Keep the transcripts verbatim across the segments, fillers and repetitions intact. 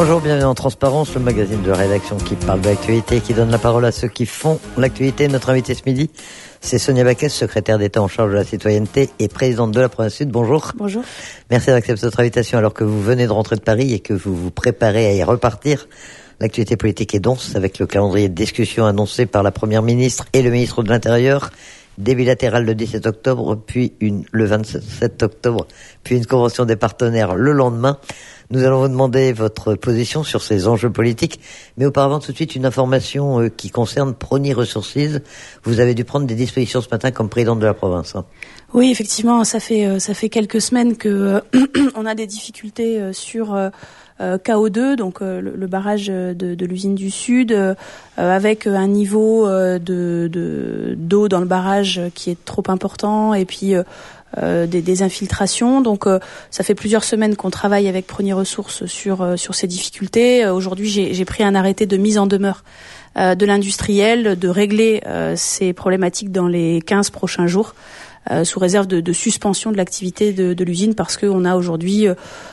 Bonjour, bienvenue en Transparence, le magazine de rédaction qui parle de l'actualité et qui donne la parole à ceux qui font l'actualité. Notre invité ce midi, c'est Sonia Baquès, secrétaire d'État en charge de la citoyenneté et présidente de la Province Sud. Bonjour. Bonjour. Merci d'accepter notre invitation alors que vous venez de rentrer de Paris et que vous vous préparez à y repartir. L'actualité politique est dense avec le calendrier de discussion annoncé par la Première ministre et le ministre de l'Intérieur. Des bilatérales le dix-sept octobre, puis une, le vingt-sept octobre, puis une convention des partenaires le lendemain. Nous allons vous demander votre position sur ces enjeux politiques, mais auparavant tout de suite une information euh, qui concerne Prony Resources. Vous avez dû prendre des dispositions ce matin comme présidente de la province. Hein. Oui, effectivement, ça fait euh, ça fait quelques semaines que euh, on a des difficultés euh, sur euh, euh, K O deux, donc euh, le, le barrage de, de l'usine du Sud, euh, avec un niveau euh, de, de d'eau dans le barrage qui est trop important, et puis euh, Euh, des, des infiltrations. Donc euh, ça fait plusieurs semaines qu'on travaille avec Prony Resources sur euh, sur ces difficultés. Euh, aujourd'hui, j'ai, j'ai pris un arrêté de mise en demeure euh, de l'industriel de régler euh, ces problématiques dans les quinze prochains jours, euh, sous réserve de, de suspension de l'activité de, de l'usine, parce qu'on a aujourd'hui euh,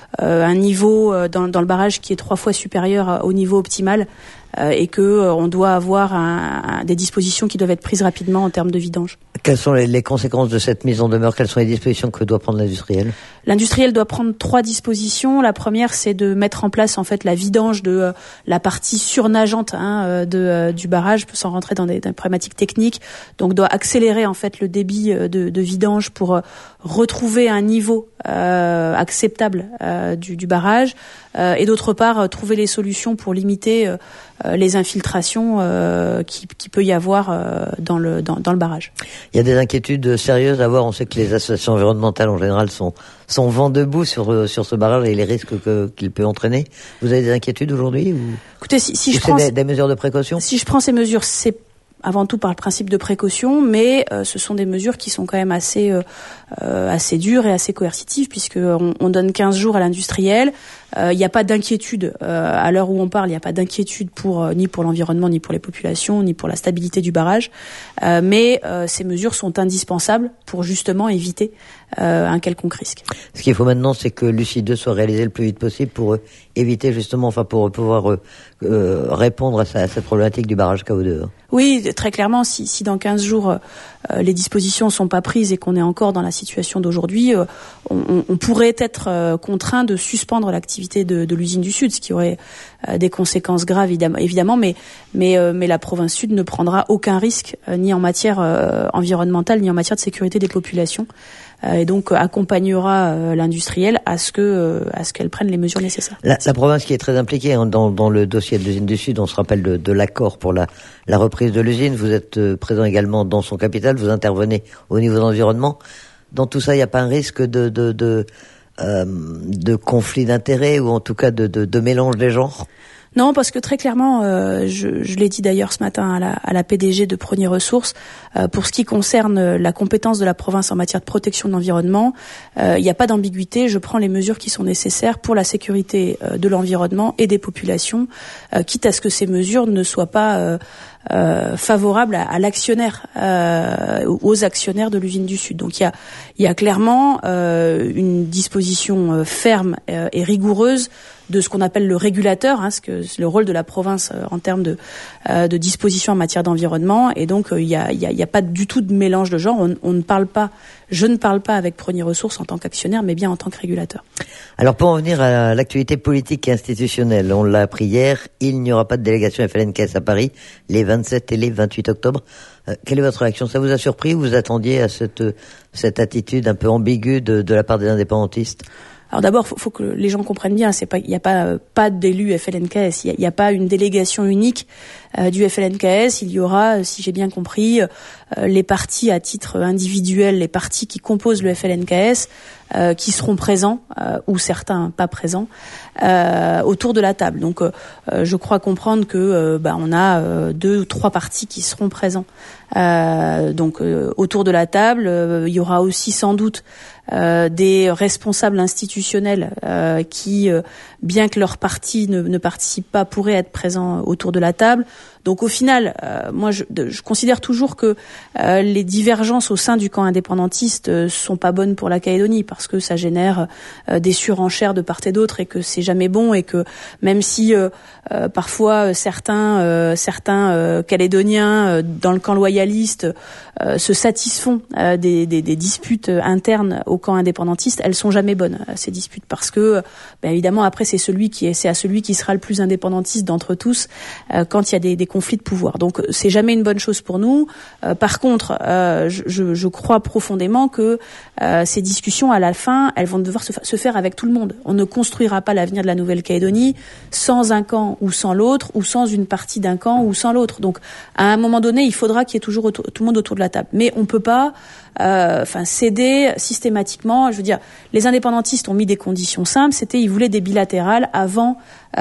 un niveau euh, dans, dans le barrage qui est trois fois supérieur au niveau optimal. Euh, et que euh, on doit avoir un, un, des dispositions qui doivent être prises rapidement en termes de vidange. Quelles sont les, les conséquences de cette mise en demeure? Quelles sont les dispositions que doit prendre l'industriel? L'industriel doit prendre trois dispositions. La première, c'est de mettre en place en fait la vidange de euh, la partie surnageante hein, de euh, du barrage, sans rentrer dans des, dans des problématiques techniques. Donc, doit accélérer en fait le débit de, de vidange pour euh, retrouver un niveau euh, acceptable euh, du, du barrage, euh, et d'autre part euh, trouver les solutions pour limiter euh, les infiltrations euh, qui, qui peut y avoir euh, dans le dans, dans le barrage. Il y a des inquiétudes sérieuses à voir. On sait que les associations environnementales en général sont sont vent debout sur sur ce barrage et les risques que qu'il peut entraîner. Vous avez des inquiétudes aujourd'hui ou Écoutez, si, si ou je c'est prends des, des mesures de précaution. Si je prends ces mesures, c'est avant tout par le principe de précaution, mais euh, ce sont des mesures qui sont quand même assez euh, euh, assez dures et assez coercitives, puisque on, on donne quinze jours à l'industriel. Il euh, n'y a pas d'inquiétude euh, à l'heure où on parle. Il n'y a pas d'inquiétude pour euh, ni pour l'environnement, ni pour les populations, ni pour la stabilité du barrage. Euh, mais euh, ces mesures sont indispensables pour justement éviter euh, un quelconque risque. Ce qu'il faut maintenant, c'est que Lucie deux soit réalisée le plus vite possible pour euh, éviter justement, enfin pour pouvoir euh, euh, répondre à, sa, à cette problématique du barrage K O deux. Hein. Oui, très clairement, si, si dans quinze jours euh, les dispositions sont pas prises et qu'on est encore dans la situation d'aujourd'hui, euh, on, on pourrait être euh, contraint de suspendre l'activité de, de l'usine du Sud, ce qui aurait euh, des conséquences graves évidemment, évidemment mais mais euh, mais la province Sud ne prendra aucun risque euh, ni en matière euh, environnementale ni en matière de sécurité des populations, euh, et donc euh, accompagnera euh, l'industriel à ce que euh, à ce qu'elle prenne les mesures nécessaires. La, la province qui est très impliquée hein, dans dans le dossier de l'usine du Sud, on se rappelle de, de l'accord pour la la reprise de l'usine. Vous êtes euh, présent également dans son capital, vous intervenez au niveau de l'environnement. Dans tout ça, il n'y a pas un risque de de de Euh, de conflit d'intérêts ou en tout cas de, de, de mélange des genres? Non, parce que très clairement, euh, je, je l'ai dit d'ailleurs ce matin à la, à la P D G de Prony Resources, euh, pour ce qui concerne la compétence de la province en matière de protection de l'environnement, il euh, n'y a pas d'ambiguïté. Je prends les mesures qui sont nécessaires pour la sécurité euh, de l'environnement et des populations, euh, quitte à ce que ces mesures ne soient pas euh, euh, favorables à, à l'actionnaire, euh, aux actionnaires de l'usine du Sud. Donc il y a, il y a clairement euh, une disposition euh, ferme euh, et rigoureuse de ce qu'on appelle le régulateur, hein, ce que c'est le rôle de la province euh, en termes de, euh, de dispositions en matière d'environnement. Et donc il euh, y, a, y, a, y a pas du tout de mélange de genre. On, on ne parle pas, je ne parle pas avec Prony Resources en tant qu'actionnaire, mais bien en tant que régulateur. Alors pour en venir à l'actualité politique et institutionnelle, on l'a appris hier, il n'y aura pas de délégation F L N K S à Paris les vingt-sept et les vingt-huit octobre. Euh, quelle est votre réaction? Ça vous a surpris ou vous attendiez à cette cette attitude un peu ambiguë de, de la part des indépendantistes? Alors d'abord, faut, faut que les gens comprennent bien, c'est pas, il n'y a pas euh, pas d'élu F L N K S, il n'y a, a pas une délégation unique euh, du F L N K S. Il y aura, si j'ai bien compris, euh, les partis à titre individuel, les partis qui composent le F L N K S, euh, qui seront présents euh, ou certains pas présents euh, autour de la table. Donc, euh, je crois comprendre que euh, bah, on a euh, deux ou trois partis qui seront présents. Euh, donc, euh, autour de la table, euh, il y aura aussi sans doute Euh, des responsables institutionnels euh, qui, euh, bien que leur parti ne, ne participe pas, pourraient être présents autour de la table. Donc au final, euh, moi je, de, je considère toujours que euh, les divergences au sein du camp indépendantiste euh, sont pas bonnes pour la Calédonie, parce que ça génère euh, des surenchères de part et d'autre, et que c'est jamais bon, et que même si euh, euh, parfois certains euh, certains euh, Calédoniens euh, dans le camp loyaliste euh, se satisfont euh, des, des, des disputes internes au camp indépendantiste, elles sont jamais bonnes, ces disputes, parce que ben évidemment après c'est celui qui est c'est à celui qui sera le plus indépendantiste d'entre tous euh, quand il y a des, des conflits de pouvoir. Donc c'est jamais une bonne chose pour nous. Euh, par contre, euh, je, je crois profondément que euh, ces discussions à la fin, elles vont devoir se, se faire avec tout le monde. On ne construira pas l'avenir de la Nouvelle-Calédonie sans un camp ou sans l'autre, ou sans une partie d'un camp ou sans l'autre. Donc à un moment donné, il faudra qu'il y ait toujours autour, tout le monde autour de la table. Mais on peut pas Euh, enfin céder systématiquement. Je veux dire, les indépendantistes ont mis des conditions simples. C'était, ils voulaient des bilatérales avant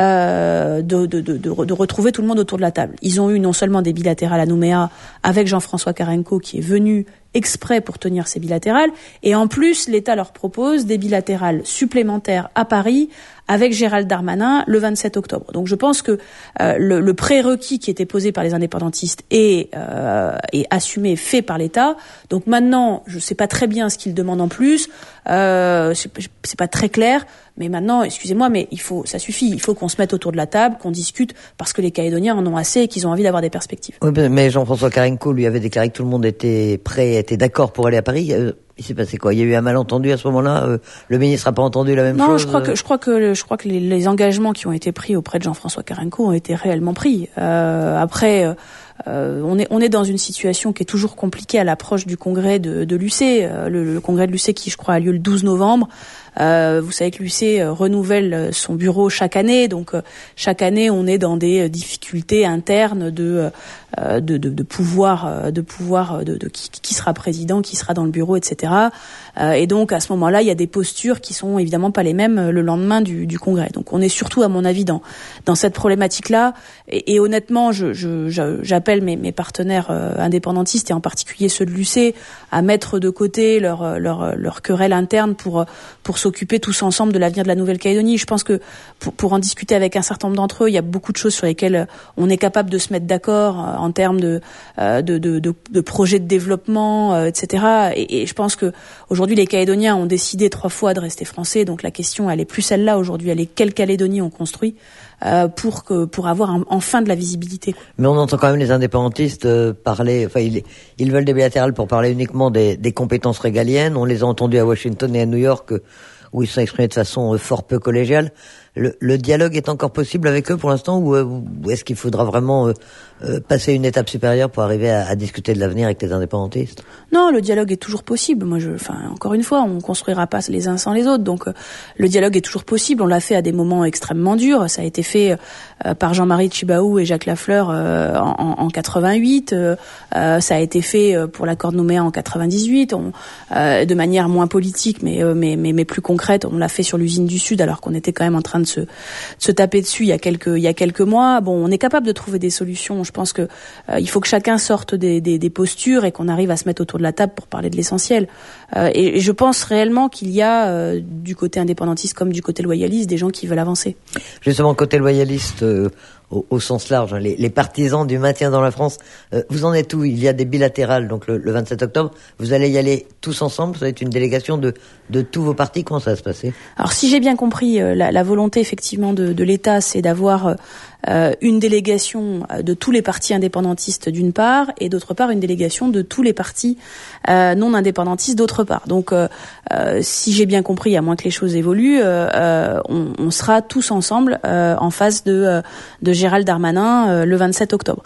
euh, de, de, de, de, de retrouver tout le monde autour de la table. Ils ont eu non seulement des bilatérales à Nouméa avec Jean-François Carenco, qui est venu exprès pour tenir ces bilatérales, et en plus l'État leur propose des bilatérales supplémentaires à Paris avec Gérald Darmanin le vingt-sept octobre. Donc je pense que euh, le, le prérequis qui était posé par les indépendantistes est, euh, est assumé, fait par l'État. Donc maintenant, je ne sais pas très bien ce qu'ils demandent en plus, euh, c'est, c'est pas très clair, mais maintenant, excusez-moi, mais il faut, ça suffit, il faut qu'on se mette autour de la table, qu'on discute, parce que les Calédoniens en ont assez et qu'ils ont envie d'avoir des perspectives. Oui, mais Jean-François Carenco lui avait déclaré que tout le monde était prêt, était d'accord pour aller à Paris. Euh, il s'est passé quoi? Il y a eu un malentendu à ce moment-là? euh, Le ministre n'a pas entendu la même non, chose? Non, je crois que je crois que je crois que les, les engagements qui ont été pris auprès de Jean-François Carenco ont été réellement pris. Euh, après. Euh, Euh, on est on est dans une situation qui est toujours compliquée à l'approche du congrès de, de l'U C, euh, le, le congrès de l'U C qui je crois a lieu le douze novembre. Euh, vous savez que l'U C euh, renouvelle son bureau chaque année, donc euh, chaque année on est dans des euh, difficultés internes de euh, de, de, de pouvoir euh, de pouvoir de, de qui, qui sera président, qui sera dans le bureau, et cetera. Euh, et donc à ce moment-là, il y a des postures qui sont évidemment pas les mêmes le lendemain du, du congrès. Donc on est surtout, à mon avis, dans dans cette problématique-là. Et, et honnêtement, je, je, je j'appelle mes, mes partenaires euh, indépendantistes, et en particulier ceux de l'U C, à mettre de côté leur leur leur querelle interne pour pour s'occuper tous ensemble de l'avenir de la Nouvelle-Calédonie. Je pense que pour, pour en discuter avec un certain nombre d'entre eux, il y a beaucoup de choses sur lesquelles on est capable de se mettre d'accord euh, en termes de, euh, de, de, de, de projets de développement, euh, et cetera. Et, et je pense que aujourd'hui, les Calédoniens ont décidé trois fois de rester français. Donc la question, elle est plus celle-là aujourd'hui. Elle est quelle Calédonie on construit euh, pour que pour avoir un, enfin de la visibilité. Mais on entend quand même les indépendantistes euh, parler. Enfin, ils, ils veulent des bilatérales pour parler uniquement des, des compétences régaliennes. On les a entendus à Washington et à New York, où ils se sont exprimés de façon fort peu collégiale. Le, le dialogue est encore possible avec eux pour l'instant, ou, ou est-ce qu'il faudra vraiment euh, euh, passer une étape supérieure pour arriver à, à discuter de l'avenir avec les indépendantistes? Non, le dialogue est toujours possible. Moi, je, enfin, encore une fois, on construira pas les uns sans les autres. Donc, euh, le dialogue est toujours possible. On l'a fait à des moments extrêmement durs. Ça a été fait euh, par Jean-Marie Tjibaou et Jacques Lafleur euh, en, en quatre-vingt-huit. Euh, euh, ça a été fait pour l'accord de Nouméa en quatre-vingt-dix-huit. On, euh, de manière moins politique, mais, euh, mais, mais, mais plus concrète. On l'a fait sur l'usine du Sud, alors qu'on était quand même en train de se, de se taper dessus il y a quelques, il y a quelques mois. Bon, on est capable de trouver des solutions. Je pense que euh, il faut que chacun sorte des, des, des postures et qu'on arrive à se mettre autour de la table pour parler de l'essentiel. Euh, et, et je pense réellement qu'il y a euh, du côté indépendantiste comme du côté loyaliste des gens qui veulent avancer. Justement, côté loyaliste, euh, au, au sens large, hein, les, les partisans du maintien dans la France, euh, vous en êtes où? Il y a des bilatérales, donc le, le vingt-sept octobre. Vous allez y aller tous ensemble? Ça va être une délégation de, de tous vos partis? Comment ça va se passer? Alors, si j'ai bien compris, euh, la, la volonté effectivement de, de l'État, c'est d'avoir euh, une délégation de tous les partis indépendantistes d'une part, et d'autre part une délégation de tous les partis euh, non indépendantistes d'autre part. Donc, euh, euh, si j'ai bien compris, à moins que les choses évoluent, euh, euh, on, on sera tous ensemble euh, en face de, euh, de Gérald Darmanin euh, le vingt-sept octobre.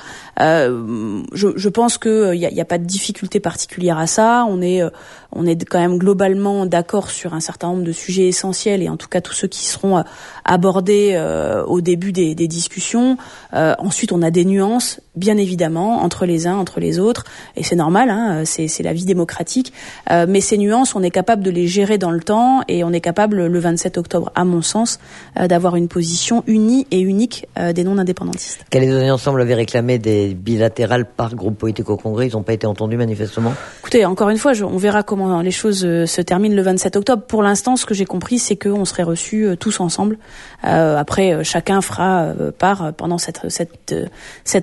Euh, je, je pense que il y a, y a pas de difficulté particulière à ça. On est, euh, on est quand même globalement d'accord sur un certain nombre de sujets essentiels, et en tout cas tous ceux qui seront euh, abordés euh, au début des, des discussions. Euh, ensuite, on a des nuances, bien évidemment, entre les uns, entre les autres, et c'est normal, hein, c'est, c'est la vie démocratique. Euh, mais ces nuances, on est capable de les gérer dans le temps, et on est capable, le vingt-sept octobre, à mon sens, euh, d'avoir une position unie et unique euh, des non-indépendantistes. Calédonie Ensemble avait réclamé des bilatérales par groupe politique au Congrès. Ils n'ont pas été entendus, manifestement. Écoutez, encore une fois, je, on verra comment les choses euh, se terminent le vingt-sept octobre. Pour l'instant, ce que j'ai compris, c'est qu'on serait reçus euh, tous ensemble. Euh, après, euh, chacun fera euh, part euh, pendant cette, cette, euh, cette réunion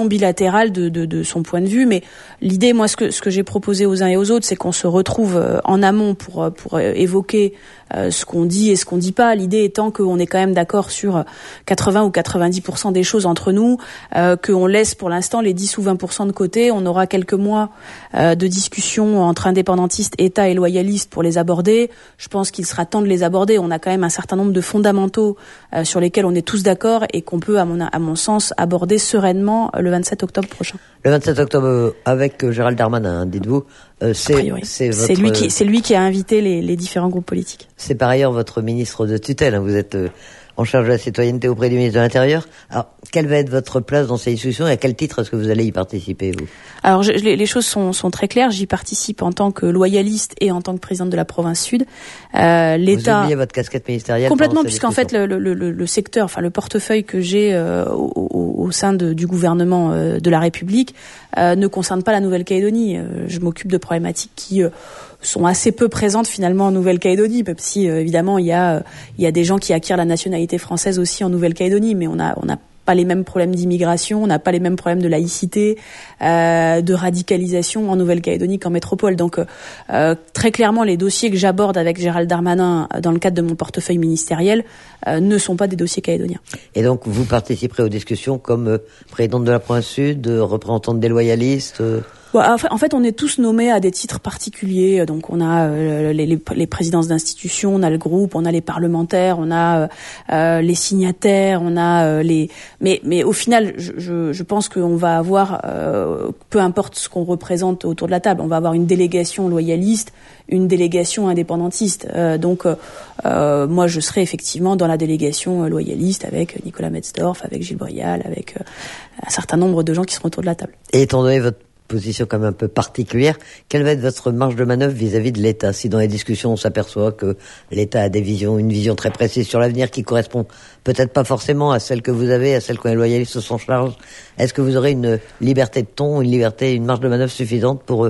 bilatérale de, de, de son point de vue. Mais l'idée, moi, ce que, ce que j'ai proposé aux uns et aux autres, c'est qu'on se retrouve en amont pour, pour évoquer euh, ce qu'on dit et ce qu'on dit pas. L'idée étant qu'on est quand même d'accord sur quatre-vingts ou quatre-vingt-dix pour cent des choses entre nous, euh, qu'on laisse pour l'instant les dix ou vingt pour cent de côté. On aura quelques mois euh, de discussion entre indépendantistes, État et loyalistes pour les aborder. Je pense qu'il sera temps de les aborder. On a quand même un certain nombre de fondamentaux euh, sur lesquels on est tous d'accord et qu'on peut, à mon, à mon sens, aborder sereinement le vingt-sept octobre prochain. Le vingt-sept octobre, avec Gérald Darmanin, hein, dites-vous, euh, c'est, c'est, votre... c'est lui qui, c'est lui qui a invité les, les différents groupes politiques. C'est par ailleurs votre ministre de tutelle, hein, vous êtes euh, en charge de la citoyenneté auprès du ministre de l'Intérieur. Alors, quelle va être votre place dans ces discussions et à quel titre est-ce que vous allez y participer, vous ? Alors, je, les, les choses sont, sont très claires. J'y participe en tant que loyaliste et en tant que présidente de la province Sud. Euh, l'État. Vous oubliez votre casquette ministérielle complètement, puisqu'en fait le, le, le, le secteur, enfin le portefeuille que j'ai euh, au, au, au sein de, du gouvernement euh, de la République euh, ne concerne pas la Nouvelle-Calédonie. Euh, je m'occupe de problématiques qui euh, sont assez peu présentes finalement en Nouvelle-Calédonie, même si euh, évidemment il y a euh, il y a des gens qui acquièrent la nationalité française aussi en Nouvelle-Calédonie, mais on a on a pas les mêmes problèmes d'immigration, on n'a pas les mêmes problèmes de laïcité, euh, de radicalisation en Nouvelle-Calédonie qu'en métropole. Donc euh, très clairement, les dossiers que j'aborde avec Gérald Darmanin dans le cadre de mon portefeuille ministériel euh, ne sont pas des dossiers calédoniens. Et donc vous participerez aux discussions comme euh, présidente de la province Sud, euh, représentante des loyalistes euh... En fait, on est tous nommés à des titres particuliers. Donc, on a euh, les, les, les présidences d'institutions, on a le groupe, on a les parlementaires, on a euh, les signataires, on a euh, les. Mais, mais au final, je, je, je pense qu'on va avoir, euh, peu importe ce qu'on représente autour de la table, on va avoir une délégation loyaliste, une délégation indépendantiste. Euh, donc, euh, moi, je serai effectivement dans la délégation loyaliste avec Nicolas Metzdorf, avec Gilles Brial, avec euh, un certain nombre de gens qui seront autour de la table. Et étant donné votre position quand même un peu particulière, quelle va être votre marge de manœuvre vis-à-vis de l'État? Si dans les discussions on s'aperçoit que l'État a des visions, une vision très précise sur l'avenir qui correspond peut-être pas forcément à celle que vous avez, à celle que les loyalistes s'en chargent, est-ce que vous aurez une liberté de ton, une liberté, une marge de manœuvre suffisante pour euh,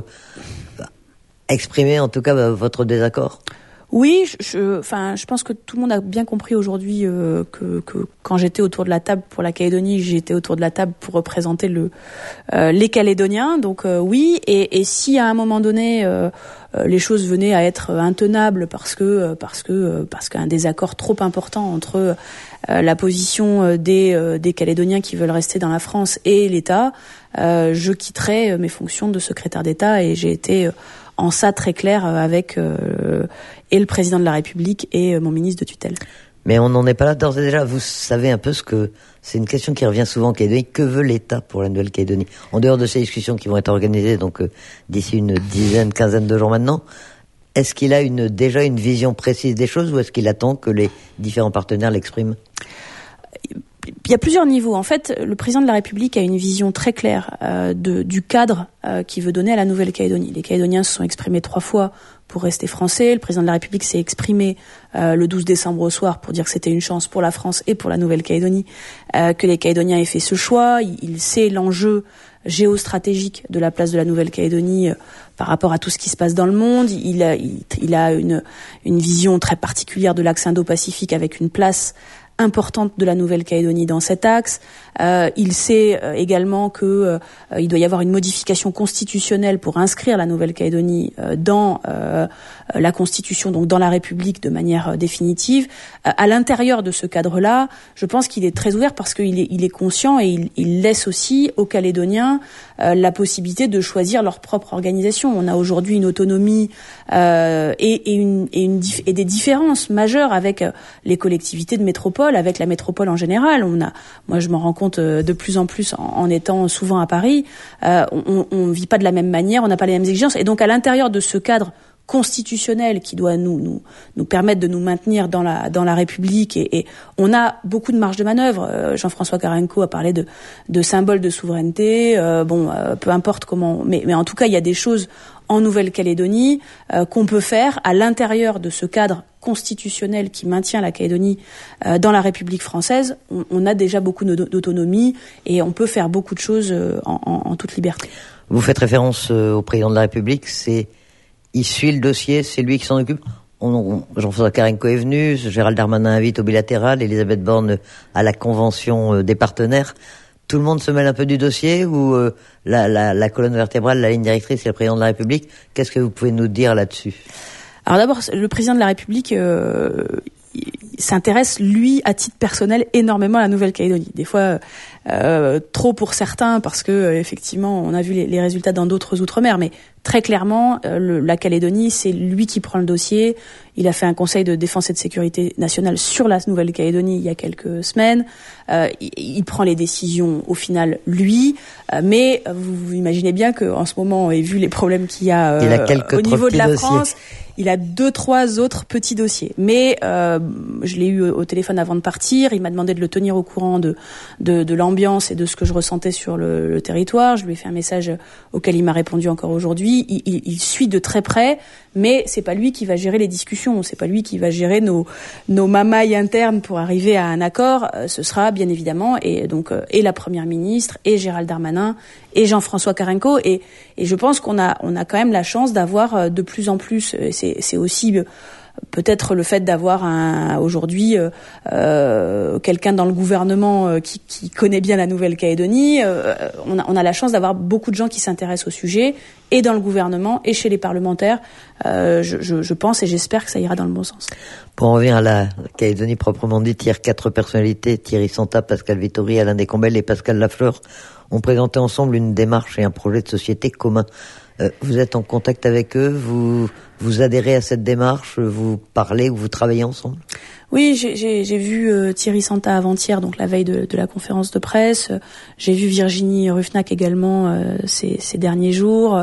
exprimer en tout cas bah, votre désaccord? Oui, je, je, enfin, je pense que tout le monde a bien compris aujourd'hui euh, que, que quand j'étais autour de la table pour la Calédonie, j'étais autour de la table pour représenter le, euh, les Calédoniens. Donc euh, oui, et, et si à un moment donné euh, euh, les choses venaient à être intenables parce que parce que parce qu'un désaccord trop important entre euh, la position des euh, des Calédoniens qui veulent rester dans la France et l'État, euh, je quitterais mes fonctions de secrétaire d'État et j'ai été euh, en ça très clair avec euh, et le président de la République et euh, mon ministre de tutelle. Mais on n'en est pas là d'ores et déjà. Vous savez un peu ce que... C'est une question qui revient souvent en Calédonie. Que veut l'État pour la Nouvelle-Calédonie? En dehors de ces discussions qui vont être organisées donc euh, d'ici une dizaine, quinzaine de jours maintenant, est-ce qu'il a une, déjà une vision précise des choses ou est-ce qu'il attend que les différents partenaires l'expriment? Il y a plusieurs niveaux. En fait, le président de la République a une vision très claire euh, de, du cadre euh, qu'il veut donner à la Nouvelle-Calédonie. Les Calédoniens se sont exprimés trois fois pour rester français. Le président de la République s'est exprimé euh, le douze décembre au soir pour dire que c'était une chance pour la France et pour la Nouvelle-Calédonie euh, que les Calédoniens aient fait ce choix. Il, il sait l'enjeu géostratégique de la place de la Nouvelle-Calédonie euh, par rapport à tout ce qui se passe dans le monde. Il a, il, il a une, une vision très particulière de l'axe Indo-Pacifique avec une place importante de la Nouvelle-Calédonie dans cet axe. Euh, il sait euh, également que euh, il doit y avoir une modification constitutionnelle pour inscrire la Nouvelle-Calédonie euh, dans euh, la Constitution, donc dans la République de manière euh, définitive. Euh, à l'intérieur de ce cadre-là, je pense qu'il est très ouvert parce qu'il est, il est conscient et il, il laisse aussi aux Calédoniens euh, la possibilité de choisir leur propre organisation. On a aujourd'hui une autonomie euh, et, et, une, et, une, et des différences majeures avec euh, les collectivités de métropole, avec la métropole en général. On a, moi, je m'en rends compte de plus en plus en, en étant souvent à Paris. Euh, on ne vit pas de la même manière, on n'a pas les mêmes exigences. Et donc, à l'intérieur de ce cadre constitutionnel qui doit nous nous nous permettre de nous maintenir dans la dans la République et, et on a beaucoup de marge de manœuvre. Euh, Jean-François Carenco a parlé de de symboles de souveraineté. Euh, bon, euh, peu importe comment, mais mais en tout cas, il y a des choses en Nouvelle-Calédonie euh, qu'on peut faire à l'intérieur de ce cadre constitutionnel qui maintient la Calédonie euh, dans la République française. On, on a déjà beaucoup d'autonomie et on peut faire beaucoup de choses euh, en, en, en toute liberté. Vous faites référence euh, au président de la République. C'est il suit le dossier, c'est lui qui s'en occupe. On, on, Jean-François Carenco est venu, Gérald Darmanin invite au bilatéral, Elisabeth Borne à la convention des partenaires. tout le monde se mêle un peu du dossier ou euh, la, la, la colonne vertébrale, la ligne directrice, c'est le président de la République. Qu'est-ce que vous pouvez nous dire là-dessus? Alors d'abord, le président de la République euh, s'intéresse, lui, à titre personnel, énormément à la Nouvelle-Calédonie. Des fois, euh, trop pour certains, parce que euh, effectivement, on a vu les, les résultats dans d'autres outre-mer, mais très clairement, euh, le, la Calédonie, c'est lui qui prend le dossier. Il a fait un conseil de défense et de sécurité nationale sur la Nouvelle-Calédonie il y a quelques semaines. Euh, il, il prend les décisions au final, lui. Euh, mais vous, vous imaginez bien qu'en ce moment, et vu les problèmes qu'il y a, euh, il a quelques au niveau de la dossiers. France, il a deux, trois autres petits dossiers. Mais euh, je l'ai eu au téléphone avant de partir. Il m'a demandé de le tenir au courant de, de, de l'ambiance et de ce que je ressentais sur le, le territoire. Je lui ai fait un message auquel il m'a répondu encore aujourd'hui. Il, il, il suit de très près, mais c'est pas lui qui va gérer les discussions. C'est pas lui qui va gérer nos, nos mamailles internes pour arriver à un accord. Ce sera bien évidemment et donc et la Première ministre et Gérald Darmanin et Jean-François Carenco. Et, et je pense qu'on a, on a quand même la chance d'avoir de plus en plus. C'est C'est aussi peut-être le fait d'avoir un, aujourd'hui euh, quelqu'un dans le gouvernement euh, qui, qui connaît bien la Nouvelle-Calédonie. Euh, on, a, on a la chance d'avoir beaucoup de gens qui s'intéressent au sujet, et dans le gouvernement et chez les parlementaires. Euh, je, je, je pense et j'espère que ça ira dans le bon sens. Pour en revenir à la Calédonie proprement dite, hier, quatre personnalités, Thierry Santa, Pascal Vittori, Alain Descombelles et Pascal Lafleur, ont présenté ensemble une démarche et un projet de société commun. Euh, vous êtes en contact avec eux, vous vous adhérez à cette démarche, vous parlez ou vous travaillez ensemble? Oui, j'ai, j'ai, j'ai vu euh, Thierry Santa avant-hier, donc la veille de, de la conférence de presse. J'ai vu Virginie Ruffnac également euh, ces, ces derniers jours.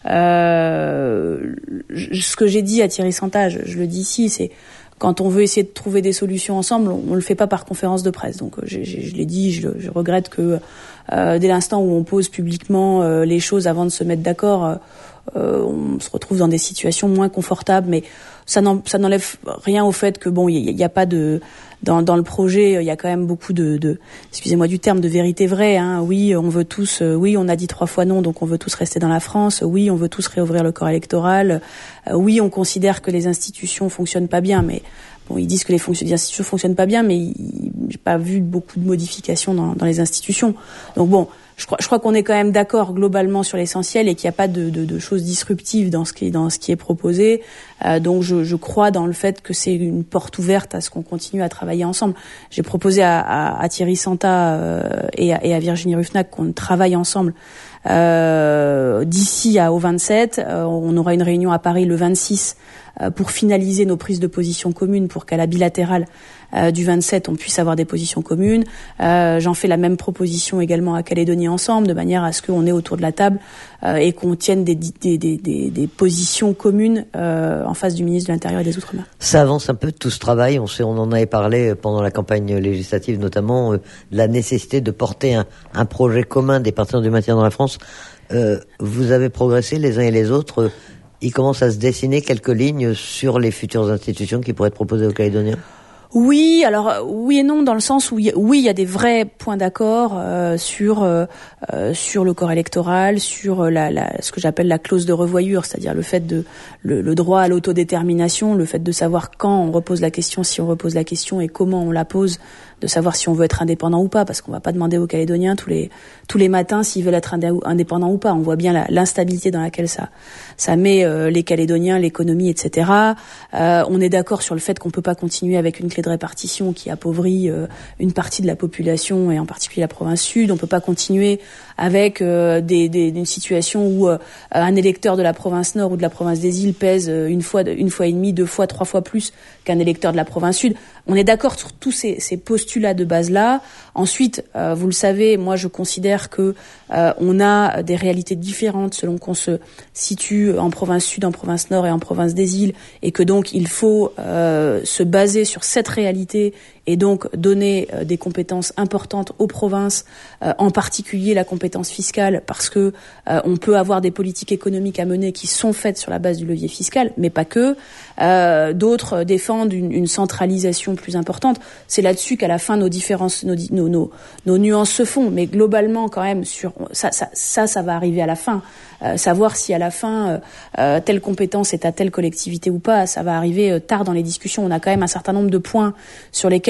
Euh, je, ce que j'ai dit à Thierry Santa, je, je le dis ici, c'est quand on veut essayer de trouver des solutions ensemble, on, on le fait pas par conférence de presse. Donc je, je, je l'ai dit, je, je regrette que euh, dès l'instant où on pose publiquement euh, les choses avant de se mettre d'accord, euh, euh, on se retrouve dans des situations moins confortables. Mais ça, n'en, ça n'enlève rien au fait que bon, il y, y a pas de dans, dans le projet, il y a quand même beaucoup de, de excusez-moi du terme, de vérité vraie. Hein. Oui, on veut tous, euh, oui, on a dit trois fois non, donc on veut tous rester dans la France. Oui, on veut tous réouvrir le corps électoral. Euh, oui, on considère que les institutions fonctionnent pas bien, mais bon, ils disent que les, fonction- les institutions fonctionnent pas bien, mais il, j'ai pas vu beaucoup de modifications dans, dans les institutions. Donc bon, je crois, je crois qu'on est quand même d'accord globalement sur l'essentiel et qu'il n'y a pas de, de, de choses disruptives dans ce qui est, dans ce qui est proposé. Euh, donc je, je crois dans le fait que c'est une porte ouverte à ce qu'on continue à travailler ensemble. J'ai proposé à, à, à Thierry Santa euh, et, à, et à Virginie Ruffnac qu'on travaille ensemble. Euh, d'ici à, au vingt-sept, euh, on aura une réunion à Paris le vingt-six euh, pour finaliser nos prises de position communes, pour qu'à la bilatérale euh, du vingt-sept on puisse avoir des positions communes. Euh, j'en fais la même proposition également à Calédonie Ensemble, de manière à ce qu'on ait autour de la table euh, et qu'on tienne des, des, des, des, des positions communes euh, en face du ministre de l'Intérieur et des Outre-mer. Ça avance un peu tout ce travail. On sait, on en avait parlé pendant la campagne législative, notamment euh, de la nécessité de porter un, un projet commun des partisans du maintien dans la France. Euh, vous avez progressé les uns et les autres. Euh, il commence à se dessiner quelques lignes sur les futures institutions qui pourraient être proposées aux Calédoniens. Oui, alors oui et non, dans le sens où il y a, oui, il y a des vrais points d'accord euh, sur euh, sur le corps électoral, sur la, la ce que j'appelle la clause de revoyure, c'est-à-dire le fait de le, le droit à l'autodétermination, le fait de savoir quand on repose la question, si on repose la question et comment on la pose, de savoir si on veut être indépendant ou pas, parce qu'on va pas demander aux Calédoniens tous les tous les matins s'ils veulent être indépendants ou pas. On voit bien la, l'instabilité dans laquelle ça ça met euh, les Calédoniens, l'économie, et cetera. Euh, on est d'accord sur le fait qu'on peut pas continuer avec une clé de répartition qui appauvrit euh, une partie de la population et en particulier la province sud. On peut pas continuer avec euh, des, des, une situation où euh, un électeur de la province nord ou de la province des îles pèse euh, une fois, une fois et demie, deux fois, trois fois plus qu'un électeur de la province sud. On est d'accord sur tous ces, ces postulats de base-là. Ensuite, euh, vous le savez, moi je considère que euh, on a des réalités différentes selon qu'on se situe en province sud, en province nord et en province des îles, et que donc il faut euh, se baser sur cette réalité et donc donner euh, des compétences importantes aux provinces, euh, en particulier la compétence fiscale, parce que euh, on peut avoir des politiques économiques à mener qui sont faites sur la base du levier fiscal, mais pas que. Euh, d'autres défendent une, une centralisation plus importante. C'est là-dessus qu'à la fin nos différences, nos, nos, nos, nos nuances se font, mais globalement quand même sur ça, ça, ça, ça va arriver à la fin. Euh, savoir si à la fin euh, telle compétence est à telle collectivité ou pas, ça va arriver euh, tard dans les discussions. On a quand même un certain nombre de points sur lesquels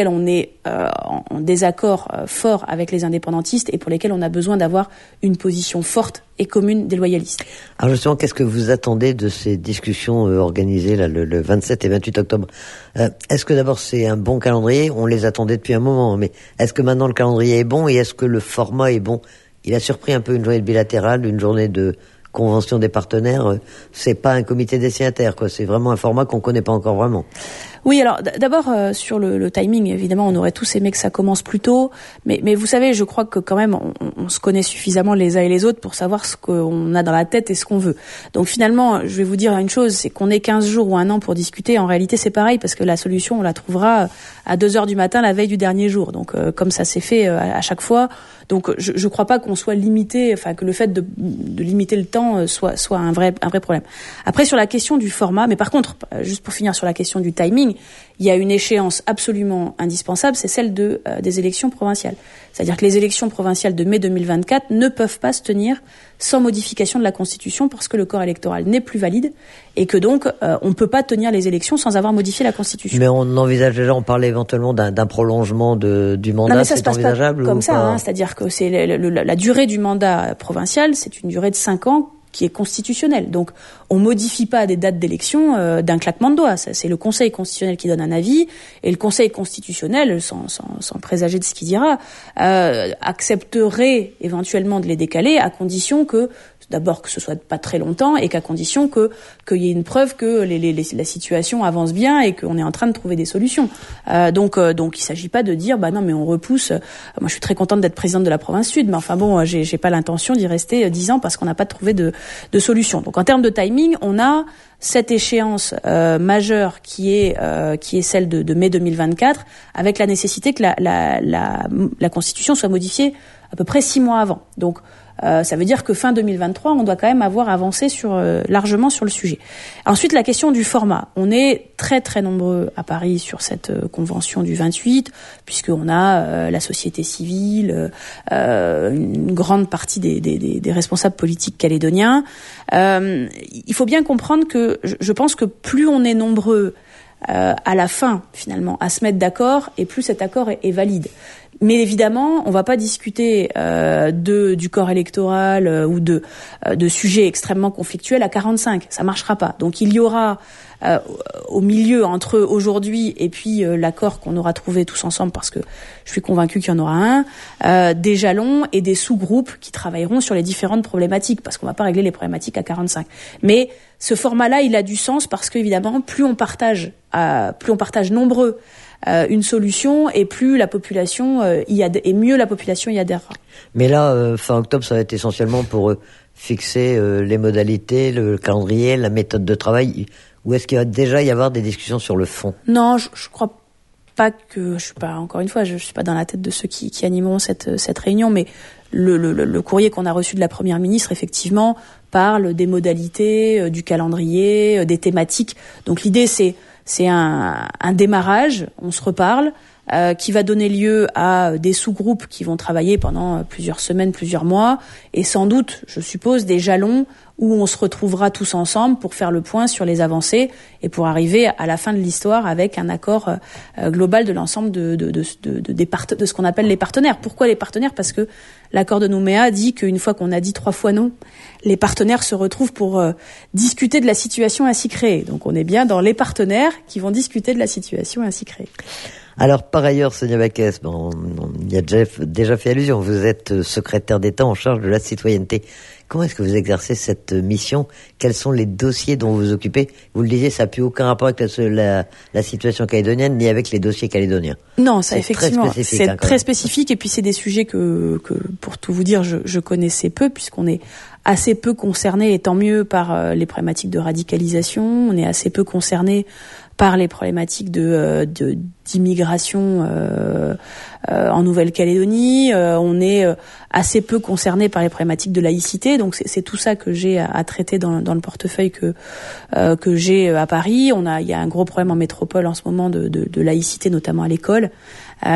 on est euh, en, en désaccord euh, fort avec les indépendantistes et pour lesquels on a besoin d'avoir une position forte et commune des loyalistes. Alors justement, qu'est-ce que vous attendez de ces discussions euh, organisées là, le, le vingt-sept et vingt-huit octobre? euh, Est-ce que d'abord c'est un bon calendrier? On les attendait depuis un moment, mais est-ce que maintenant le calendrier est bon et est-ce que le format est bon? Il a surpris un peu une journée bilatérale, une journée de convention des partenaires. C'est pas un comité des signataires, quoi. C'est vraiment un format qu'on connaît pas encore vraiment. Oui, alors d- d'abord euh, sur le, le timing, évidemment, on aurait tous aimé que ça commence plus tôt, mais, mais vous savez, je crois que quand même, on, on se connaît suffisamment les uns et les autres pour savoir ce qu'on a dans la tête et ce qu'on veut. Donc finalement, je vais vous dire une chose, c'est qu'on ait quinze jours ou un an pour discuter. En réalité, c'est pareil, parce que la solution, on la trouvera à deux heures du matin, la veille du dernier jour. Donc euh, comme ça s'est fait euh, à, à chaque fois. Donc je ne crois pas qu'on soit limité, enfin que le fait de, de limiter le temps euh, soit, soit un vrai, un vrai problème. Après, sur la question du format, mais par contre, juste pour finir sur la question du timing, il y a une échéance absolument indispensable, c'est celle de, euh, des élections provinciales. C'est-à-dire que les élections provinciales de mai deux mille vingt-quatre ne peuvent pas se tenir sans modification de la Constitution parce que le corps électoral n'est plus valide et que donc euh, on ne peut pas tenir les élections sans avoir modifié la Constitution. Mais on envisage déjà, on parlait éventuellement d'un, d'un prolongement de, du mandat, non, mais ça c'est se passe envisageable pas comme ou ça, pas hein, c'est-à-dire que c'est le, le, la durée du mandat provincial, c'est une durée de cinq ans qui est constitutionnelle. Donc, on modifie pas des dates d'élection euh, d'un claquement de doigts. Ça, c'est le Conseil constitutionnel qui donne un avis, et le Conseil constitutionnel, sans, sans, sans présager de ce qu'il dira, euh, accepterait éventuellement de les décaler à condition que, d'abord, que ce soit pas très longtemps, et qu'à condition que qu'il y ait une preuve que les, les, les, la situation avance bien et qu'on est en train de trouver des solutions. Euh, donc, euh, donc, il s'agit pas de dire, bah non, mais on repousse. Moi, je suis très contente d'être présidente de la province Sud, mais enfin bon, j'ai, j'ai pas l'intention d'y rester dix ans parce qu'on n'a pas trouvé de de solutions. Donc en termes de timing, on a cette échéance euh, majeure qui est euh, qui est celle de, de mai deux mille vingt-quatre, avec la nécessité que la, la, la, la Constitution soit modifiée à peu près six mois avant. Donc euh, ça veut dire que fin deux mille vingt-trois, on doit quand même avoir avancé sur euh, largement sur le sujet. Ensuite, la question du format. On est très très nombreux à Paris sur cette euh, convention du vingt-huit, puisqu'on a euh, la société civile, euh, une grande partie des, des, des, des responsables politiques calédoniens. Euh, il faut bien comprendre que je, je pense que plus on est nombreux euh, à la fin, finalement, à se mettre d'accord, et plus cet accord est, est valide. Mais évidemment, on va pas discuter euh, de du corps électoral euh, ou de euh, de sujets extrêmement conflictuels à quarante-cinq. Ça marchera pas. Donc il y aura euh, au milieu entre aujourd'hui et puis euh, l'accord qu'on aura trouvé tous ensemble, parce que je suis convaincue qu'il y en aura un, euh, des jalons et des sous-groupes qui travailleront sur les différentes problématiques, parce qu'on va pas régler les problématiques à quarante-cinq. Mais ce format-là, il a du sens parce qu'évidemment, plus on partage, euh, plus on partage nombreux Euh, une solution et plus la population euh, y ad- et mieux la population y adhérera. Mais là, euh, fin octobre, ça va être essentiellement pour euh, fixer euh, les modalités, le calendrier, la méthode de travail. Ou est-ce qu'il va déjà y avoir des discussions sur le fond? Non, je, je crois pas que je suis pas encore une fois, je, je suis pas dans la tête de ceux qui, qui animeront cette cette réunion, mais le, le, le courrier qu'on a reçu de la première ministre, effectivement, parle des modalités, euh, du calendrier, euh, des thématiques. Donc l'idée, c'est C'est un, un démarrage, on se reparle, euh, qui va donner lieu à des sous-groupes qui vont travailler pendant plusieurs semaines, plusieurs mois, et sans doute, je suppose, des jalons où on se retrouvera tous ensemble pour faire le point sur les avancées et pour arriver à la fin de l'histoire avec un accord euh, global de l'ensemble de, de, de, de, de, des part- de ce qu'on appelle les partenaires. Pourquoi les partenaires ? Parce que l'accord de Nouméa dit qu'une fois qu'on a dit trois fois non, les partenaires se retrouvent pour euh, discuter de la situation ainsi créée. Donc on est bien dans les partenaires qui vont discuter de la situation ainsi créée. Alors, par ailleurs, Sonia Backès, bon, on y a déjà, déjà fait allusion, vous êtes secrétaire d'État en charge de la citoyenneté. Comment est-ce que vous exercez cette mission ? Quels sont les dossiers dont vous vous occupez ? Vous le disiez, ça n'a plus aucun rapport avec la, la, la situation calédonienne, ni avec les dossiers calédoniens. Non, ça c'est effectivement, très spécifique, c'est hein, très spécifique, et puis c'est des sujets que, que pour tout vous dire, je, je connaissais peu, puisqu'on est assez peu concerné, et tant mieux, par euh, les problématiques de radicalisation. On est assez peu concerné par les problématiques de, de d'immigration euh, euh, en Nouvelle-Calédonie. Euh, on est assez peu concerné par les problématiques de laïcité. Donc c'est, c'est tout ça que j'ai à, à traiter dans, dans le portefeuille que euh, que j'ai à Paris. On a, il y a un gros problème en métropole en ce moment de, de, de laïcité, notamment à l'école,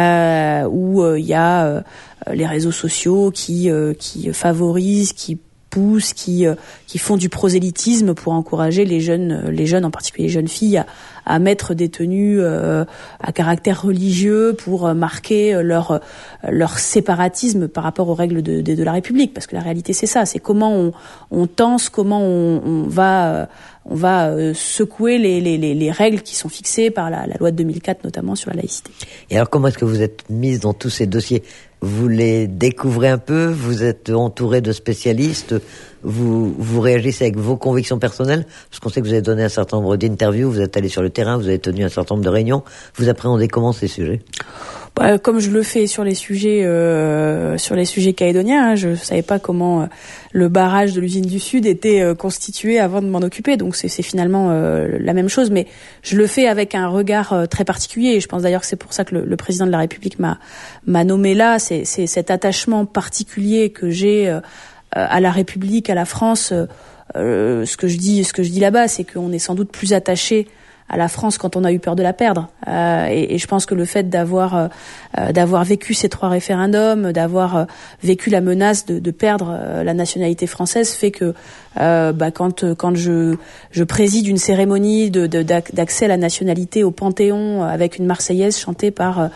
euh, où euh, il y a euh, les réseaux sociaux qui euh, qui favorisent, qui poussent, qui euh, qui font du prosélytisme pour encourager les jeunes, les jeunes en particulier les jeunes filles, à, à mettre des tenues euh, à caractère religieux pour marquer leur leur séparatisme par rapport aux règles de, de, de la République. Parce que la réalité, c'est ça, c'est comment on, on tense, comment on, on va on va euh, secouer les, les, les règles qui sont fixées par la, la loi de deux mille quatre, notamment sur la laïcité. Et alors, comment est-ce que vous êtes mise dans tous ces dossiers ? Vous les découvrez un peu, vous êtes entouré de spécialistes, vous, vous réagissez avec vos convictions personnelles, parce qu'on sait que vous avez donné un certain nombre d'interviews, vous êtes allé sur le terrain, vous avez tenu un certain nombre de réunions. Vous appréhendez comment ces sujets ? Bah, comme je le fais sur les sujets euh, sur les sujets calédoniens, hein, je savais pas comment euh, le barrage de l'usine du Sud était euh, constitué avant de m'en occuper, donc c'est, c'est finalement euh, la même chose, mais je le fais avec un regard euh, très particulier, et je pense d'ailleurs que c'est pour ça que le, le président de la République m'a m'a nommé là, c'est, c'est cet attachement particulier que j'ai euh, à la République, à la France. Euh, euh, ce que je dis, ce que je dis là-bas, c'est qu'on est sans doute plus attaché à la France quand on a eu peur de la perdre, euh, et, et je pense que le fait d'avoir euh, d'avoir vécu ces trois référendums, d'avoir euh, vécu la menace de, de perdre euh, la nationalité française fait que euh, bah, quand quand je je préside une cérémonie de, de d'accès à la nationalité au Panthéon avec une Marseillaise chantée par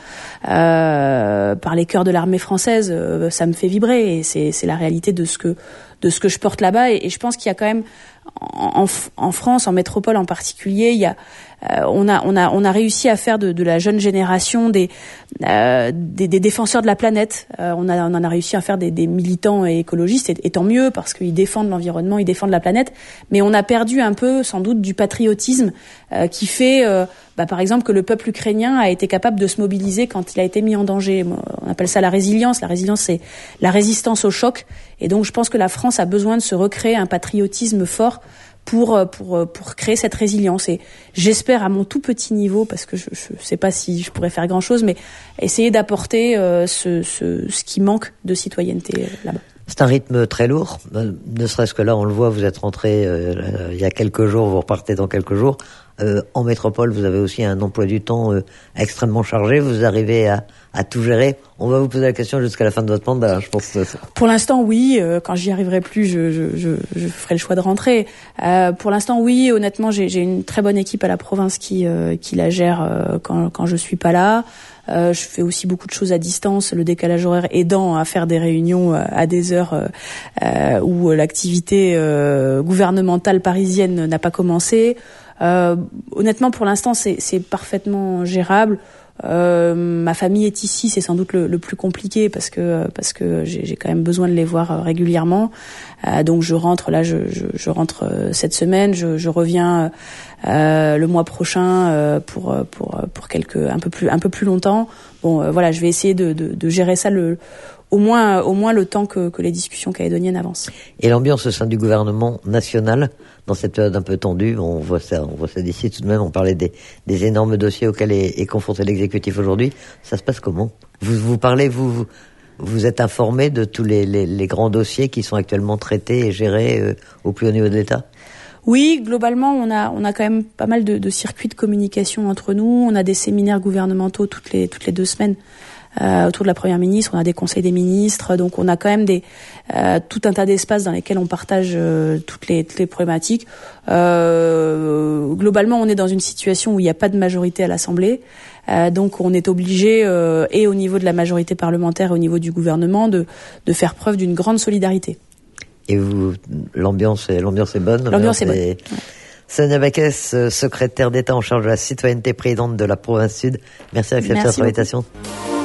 euh, par les chœurs de l'armée française, euh, ça me fait vibrer, et c'est c'est la réalité de ce que de ce que je porte là-bas, et, et je pense qu'il y a quand même En, en France, en métropole en particulier, il y a, euh, on a, on a, on a réussi à faire de, de la jeune génération des, euh, des, des défenseurs de la planète. Euh, on a, on en a réussi à faire des, des militants et écologistes, et, et tant mieux parce qu'ils défendent l'environnement, ils défendent la planète. Mais on a perdu un peu, sans doute, du patriotisme euh, qui fait, euh, bah, par exemple, que le peuple ukrainien a été capable de se mobiliser quand il a été mis en danger. On appelle ça la résilience. La résilience, c'est la résistance au choc. Et donc, je pense que la France a besoin de se recréer un patriotisme fort pour pour pour créer cette résilience. Et j'espère, à mon tout petit niveau, parce que je je sais pas si je pourrais faire grand chose, mais essayer d'apporter euh, ce ce ce qui manque de citoyenneté euh, là-bas. C'est un rythme très lourd, ne serait-ce que là, on le voit, vous êtes rentré euh, il y a quelques jours, vous repartez dans quelques jours. Euh, en métropole, vous avez aussi un emploi du temps euh, extrêmement chargé, vous arrivez à, à tout gérer. On va vous poser la question jusqu'à la fin de votre mandat, je pense. Pour l'instant, oui. Euh, quand j'y arriverai plus, je, je, je, je ferai le choix de rentrer. Euh, pour l'instant, oui. Honnêtement, j'ai, j'ai une très bonne équipe à la province qui, euh, qui la gère euh, quand, quand je suis pas là. Euh, je fais aussi beaucoup de choses à distance, le décalage horaire aidant à faire des réunions à des heures euh, euh, où l'activité euh, gouvernementale parisienne n'a pas commencé. Euh, honnêtement, pour l'instant, c'est, c'est parfaitement gérable. Euh, ma famille est ici, c'est sans doute le, le plus compliqué parce que parce que j'ai, j'ai quand même besoin de les voir régulièrement. Euh, donc je rentre là, je, je, je rentre cette semaine, je, je reviens euh, le mois prochain euh, pour pour pour quelques un peu plus un peu plus longtemps. Bon, euh, voilà, je vais essayer de, de, de gérer ça le au moins au moins le temps que, que les discussions calédoniennes avancent. Et l'ambiance au sein du gouvernement national dans cette période un peu tendue, on voit ça, on voit ça d'ici tout de même. On parlait des, des énormes dossiers auxquels est, est confronté l'exécutif aujourd'hui. Ça se passe comment ? Vous vous parlez, vous, vous vous êtes informé de tous les, les, les grands dossiers qui sont actuellement traités et gérés euh, au plus haut niveau de l'État ? Oui, globalement, on a on a quand même pas mal de, de circuits de communication entre nous. On a des séminaires gouvernementaux toutes les toutes les deux semaines. Euh, autour de la première ministre, on a des conseils des ministres, donc on a quand même des euh, tout un tas d'espaces dans lesquels on partage euh, toutes les toutes les problématiques. Euh, globalement, on est dans une situation où il n'y a pas de majorité à l'Assemblée, euh, donc on est obligé, euh, et au niveau de la majorité parlementaire et au niveau du gouvernement, de de faire preuve d'une grande solidarité. Et vous, l'ambiance est l'ambiance est bonne. L'ambiance est bonne. Ouais. Sonia Backès, secrétaire d'État en charge de la citoyenneté, présidente de la province Sud. Merci d'accepter notre invitation.